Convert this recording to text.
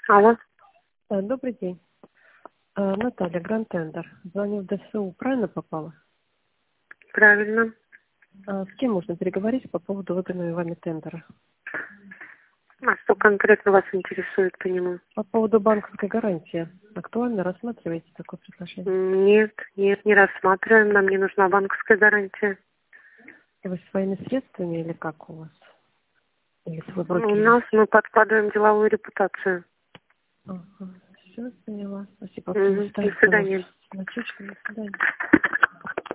Алло. Добрый день. Наталья, Гранд Тендер. Звоню в ДСУ. Правильно попала? Правильно. С кем можно переговорить по поводу выигранного вами тендера? А что конкретно вас интересует по нему? По поводу банковской гарантии. Актуально рассматриваете такое предложение? Нет, не рассматриваем. Нам не нужна банковская гарантия. И вы своими средствами или как у вас? Или свой У брокер? нас мы подкладываем деловую репутацию. Ага. Все, поняла. Спасибо. До свидания. Значочка, до свидания.